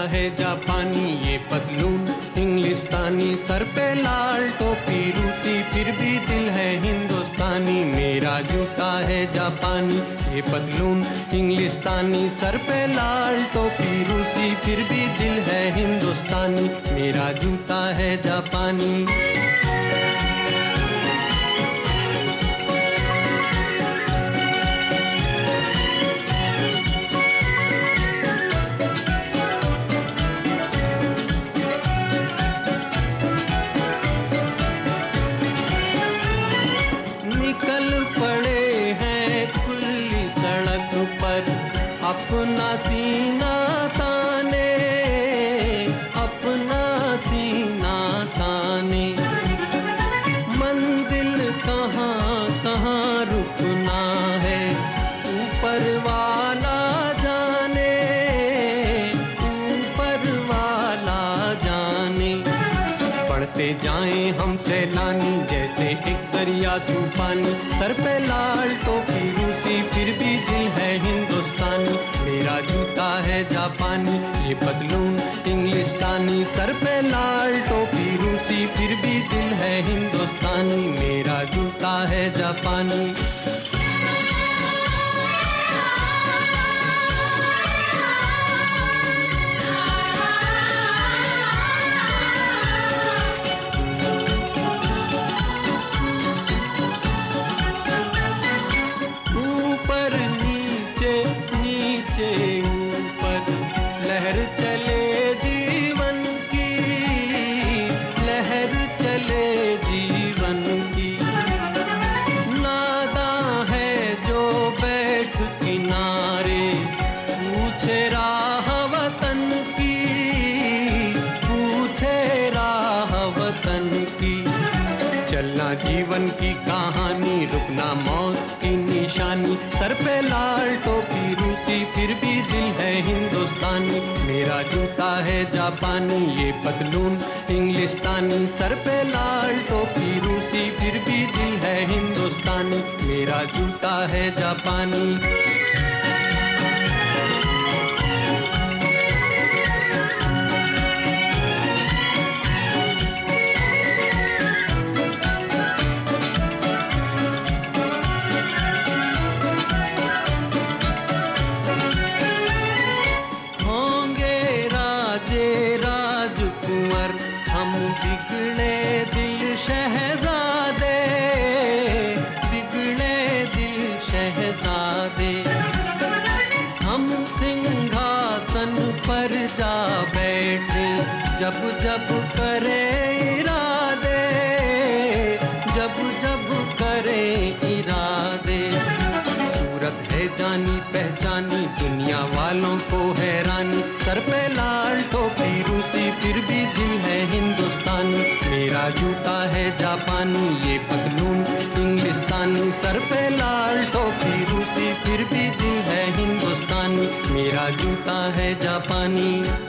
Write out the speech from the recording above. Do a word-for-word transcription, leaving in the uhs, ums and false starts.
है जापानी, ये पतलून इंग्लिस्तानी, सर पे लाल टोपी रूसी, फिर भी दिल है हिंदुस्तानी। मेरा जूता है जापानी, ये पतलून इंग्लिस्तानी, सर पे लाल टोपी रूसी, फिर भी दिल है हिंदुस्तानी। मेरा जूता है जापानी। निकल पड़े हैं खुली सड़क पर, अपना सीना ताने, अपना सीना ताने। मंजिल कहाँ कहाँ रुकना है, ऊपर वाला जाने, ऊपर वाला जाने। पढ़ते जाएं हम सैलानी, जैसे एक दरिया तूफानी, सर पे लाल टोपी रूसी, फिर भी दिल है हिंदुस्तानी। मेरा जूता है जापानी, ये पतलून इंग्लिस्तानी, सर पे लाल टोपी रूसी, फिर भी दिल है हिंदुस्तानी। मेरा जूता है जापानी। ऊपर नीचे नीचे ऊपर, लहर चले जीवन की, लहर चले जीवन की। नादां है जो बैठ किनारे, पूछे राह वतन की, पूछे राह वतन की। चलना जीवन की कहानी, रुकना मौत की निशानी, सर पे लाल टोपी रूसी, फिर भी दिल है हिंदुस्तानी। मेरा जूता है जापानी, ये पतलून इंग्लिस्तानी, सर पे लाल टोपी रूसी, फिर भी दिल है हिंदुस्तानी। मेरा जूता है जापानी। राजकुंवर हम बिगड़े दिल शहजादे, बिगड़े दिल शहजादे। हम सिंहासन पर जा बैठे, जब जब करे इरादे, जब जब करे इरादे। सूरत है जानी पहचानी, दुनिया वालों को हैरानी, सर पे लाल टोपी रूसी, फिर भी दिल है हिंदुस्तानी। मेरा जूता है जापानी, ये पतलून इंग्लिस्तानी, सर पे लाल टोपी रूसी, फिर भी दिल है हिंदुस्तानी। मेरा जूता है जापानी।